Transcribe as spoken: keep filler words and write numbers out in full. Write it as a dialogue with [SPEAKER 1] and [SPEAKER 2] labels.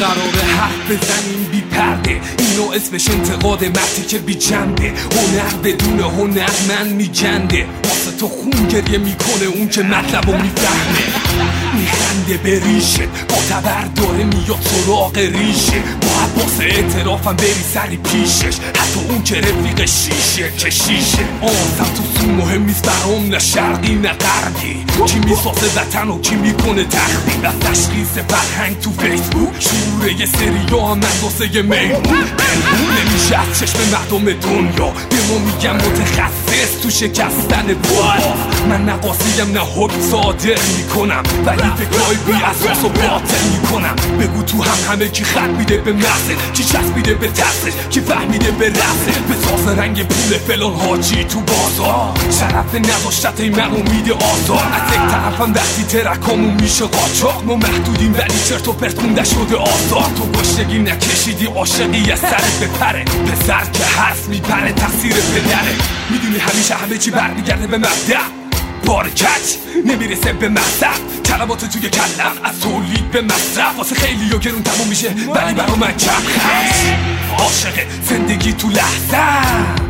[SPEAKER 1] قراره حرف بزنیم بی پرده، اینو اسمش انتقاد مرتی که بی جنده. هنر بدون هنر من میجنده، واسه تو خون گریه میکنه اون که مطلبو میفهمه. میخنده به ریشت با تبر داره میاد سراغ ریشه، باید واسه اعترافم بری سری پیشش، حتی اون که رفیق شیشه که شیشه. آسم تو سون مهم نیست برام، نه شرقی نه غربی، کی میسازه وطن و کی میکنه تخریب. از تشخیص فرهنگ تو فیسبوک شعور یه سریا هم اندازه میمون نمیشه از چشم مردم دنیا. به ما میگم متخصص تو شکستن پا، من نقاسیم نه حکم صادر میکنم، ولی فکرهای بی اساس و باطل میکنم. بگو تو هم همه کی خط میده به مغزه، کی چسبیده به ترسش، کی فهمیده به رسه، به ساز رنگ پول فلان حاجی تو بازار. شرف نداشتت ای من امید آزار، از یک طرفم وقتی ترکامون میشه قاچاق، ما محدودیم ولی چرت و پرت مونده شده آزار. تو گشتگی نکشیدی عاشقی از سرت بپره، پسر که حرف میپره تقصیر پدره. میدونی همیشه همه چی برمیگرده به مبدأ، بارکت نمیرسه به مصرف، کلمات توی کلم از تولید به مصرف. واسه خیلی ها گرون تموم میشه ولی برا من کم خرج، عاشق زندگی تو لحظه.